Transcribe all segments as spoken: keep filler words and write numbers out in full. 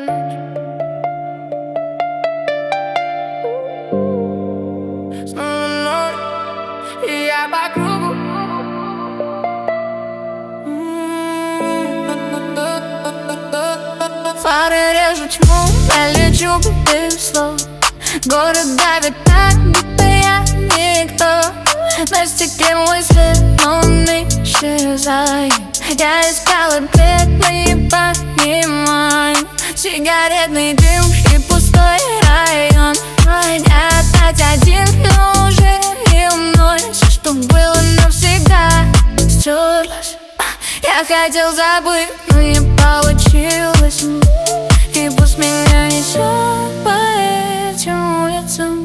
Снова ночь, и я по кругу. Фары режут тьму, я лечу без слов. Город давит так, будто я никто. На стекле мой свет, но он исчезает. Я искал ответ, но не понимаю. Сигаретный дым и пустой район. Я опять один, но уже не мной. Все, что было навсегда, стерлось. Я хотел забыть, но не получилось. И пусть меня несет по этим улицам.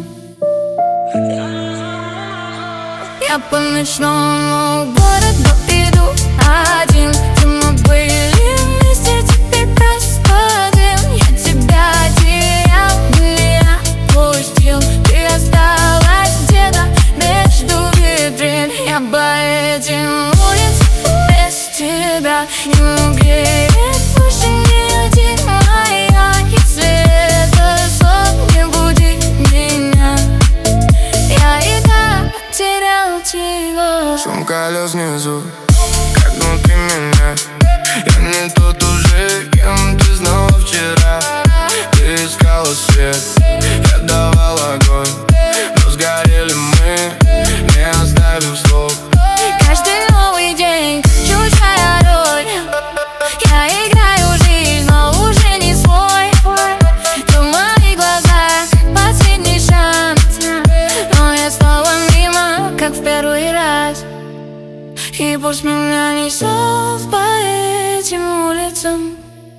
Я по ночному городу иду один. Где мы были вместе, теперь просто дым. Я тебя терял, меня пустил. Ты осталась где-то между витрин. Я по этим улицам без тебя не угреет больше ни один моя. Если это сон, не буди меня. Я и так потерял тебя. Шум колес внизу, как внутри меня. Я не тот уже, кем ты знала вчера. Ты искала свет, я давал огонь, но сгорели мы, не оставив слов. Каждый новый день чужая роль. Я играю жизнь, но уже не свой. В моих глазах последний шанс, но я снова мимо, как в первый раз. И пусть меня несет по этим улицам.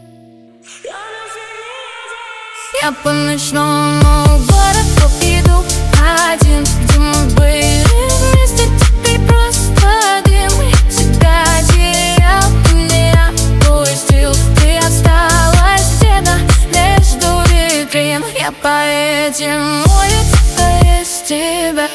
Я по ночному городу иду один. Где мы были вместе, теперь просто дым. Я тебя терял, меня пустил. Ты осталась где-то между витрин. Я по этим улицам без тебя